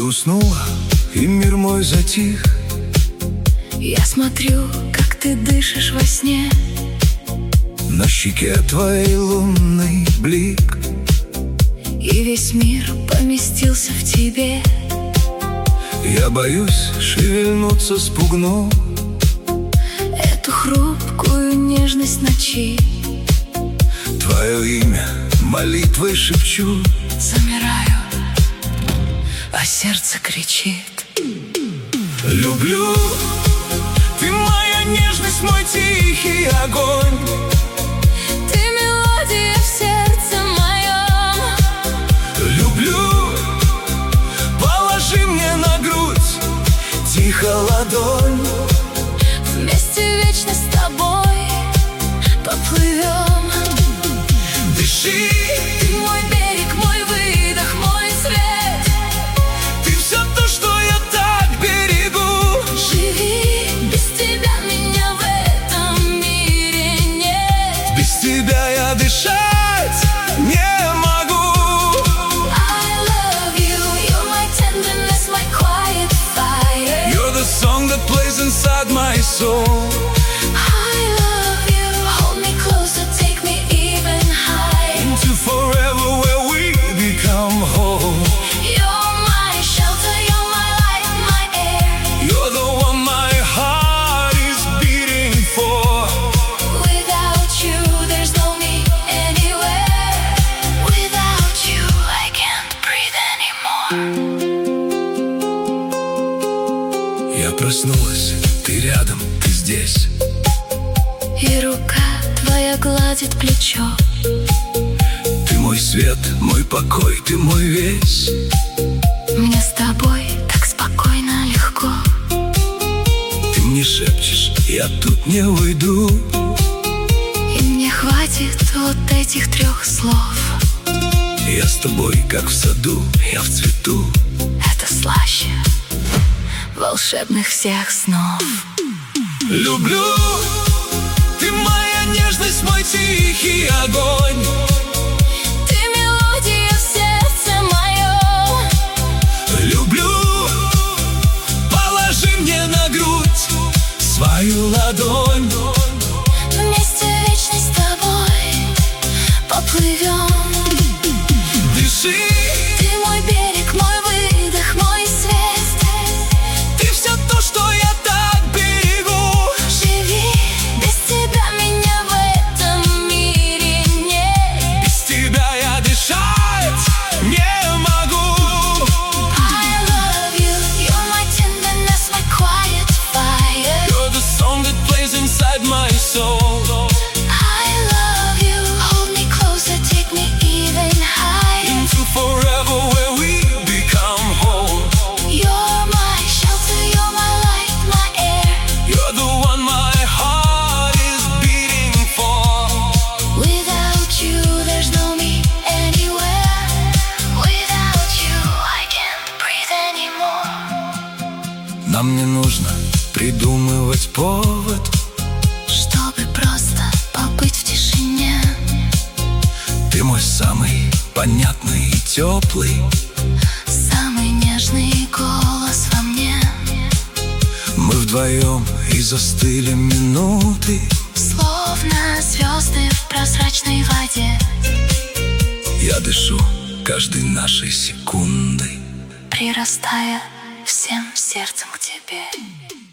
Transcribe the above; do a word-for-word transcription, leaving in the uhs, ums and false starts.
уснула, и мир мой затих. Я смотрю, как ты дышишь во сне. На щеке твоей лунный блик, и весь мир поместился в тебе. Я боюсь шевельнуться, спугну эту хрупкую нежность ночи. Твое имя молитвой шепчу. Замираю, а сердце кричит: люблю, ты моя нежность, мой тихий огонь. Ты мелодия в сердце моем. Люблю, положи мне на грудь тихо ладонь. Вместе вечно с тобой поплывем. Дыши, ты мой берег, мой выдох, мой свет. ты все то, что я так берегу. Живи, без тебя меня в этом мире нет. Без тебя я дышать не могу. I love you, you're my tenderness, my quiet fire. You're the song that plays inside my soul. I love you, hold me closer, take me even higher. Into forever where we become whole. You're my shelter, you're my light, my air. You're the one my heart is beating for. Without you, there's no me anywhere. Without you, I can't breathe anymore. Я проснулась, ты рядом, ты здесь. И рука твоя гладит плечо. Ты мой свет, мой покой, ты мой весь. Мне с тобой так спокойно, легко. Ты мне шепчешь, я тут не уйду. И мне хватит вот этих трех слов. Я с тобой, как в саду, я в цвету. Это слаще волшебных всех снов. Люблю, ты моя нежность, мой тихий огонь. Ты мелодия в сердце моем. Люблю, положи мне на грудь свою ладонь. Вместе вечно с тобой поплывем. Дыши, ты мой берег, мой выдох, мой свет. ты все то, что я так берегу. Живи, без тебя меня в этом мире нет. Без тебя я дышать не могу. I love you, you're my tenderness, my quiet fire. You're the song that plays inside my soul. I love you, hold me closer, take me even higher. Into forever where we become whole. You're my shelter, you're my light, my air. You're the one my heart is beating for. Without you, there's no me anywhere. Without you, I can't breathe anymore. Нам не нужно придумывать повод, Чтобы просто побыть в тишине. ты мой самый понятный и теплый. Самый нежный голос во мне. Мы вдвоем и застыли минуты. Словно звезды в прозрачной воде. Я дышу каждой нашей секундой. Прирастая всем сердцем к тебе.